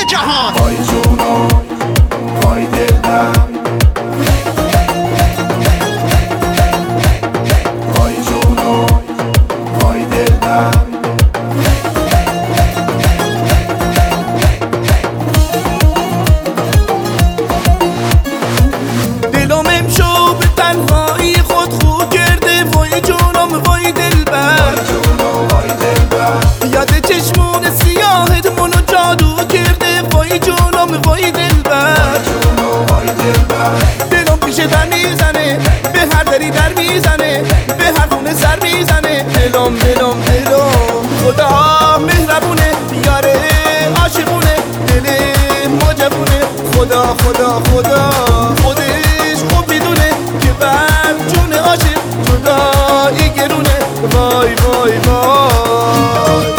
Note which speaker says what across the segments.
Speaker 1: جهان.
Speaker 2: وای جونم وای دلم، وای جونم وای دلم.
Speaker 3: دلم امشو به تنهایی خود خو کرده، وای جونم وای دلبر، یاد چشمون سیاهت منو جادو کرده، وای جونم وای دلبر. دلم پیش در میزنه، به هر دری در میزنه، به هر خونه سر میزنه. دلم خدا مهربونه، یاره عاشقونه، دل ما جوونه. خدا خودش خوب میدونه که بر جون عاشق جدایی گرونه. وای وای وای.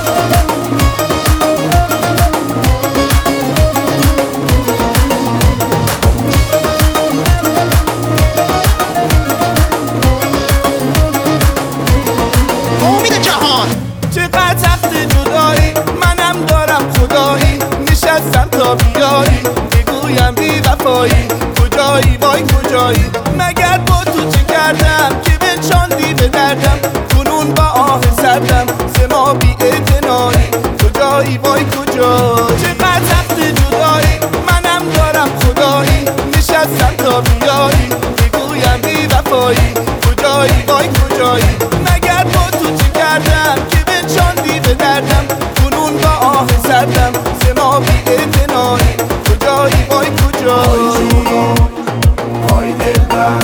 Speaker 1: امید جهان.
Speaker 3: چقدر سخت جدایی، منم دارم خدایی، نشستم تا بیایی بگویم بی وفایی. کجایی وای کجایی، مگر با تو چه کردم که بنشاندی به دردم، کنون با آه سردم ز ما بی اعتنایی. کجایی وای کجایی، چقدر سخت جدایی، منم دارم خدایی، نشستم تا بیایی بگویم بی وفایی. کجایی وای کجایی، مگر با تو چه کردم که بنشاندی به دردم، کنون با آه سردم ز ما بی اعتنایی. کجایی وای کجایی.
Speaker 2: وای دلم،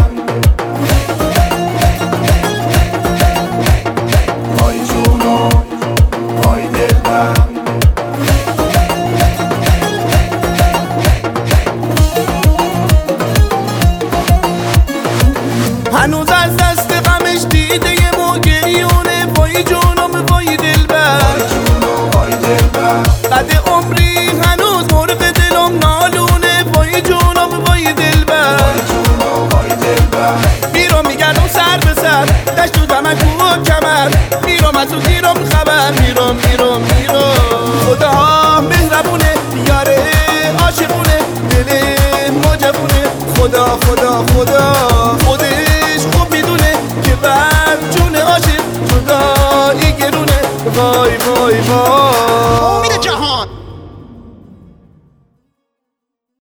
Speaker 2: وای جونم وای دلم.
Speaker 3: هنوز از دست غمش دیده یه موگریونه، وای جونم وای دلبر. قد عمری هنوز مرغ دلم نالونه، وای جونم وای دلبر. میرم میگردم سر به سر، دشت و دمن کوه و کمر، میرم از اون گیرم خبر. میرم خدا مهربونه، یاره عاشقونه، دل ما جوونه. خدا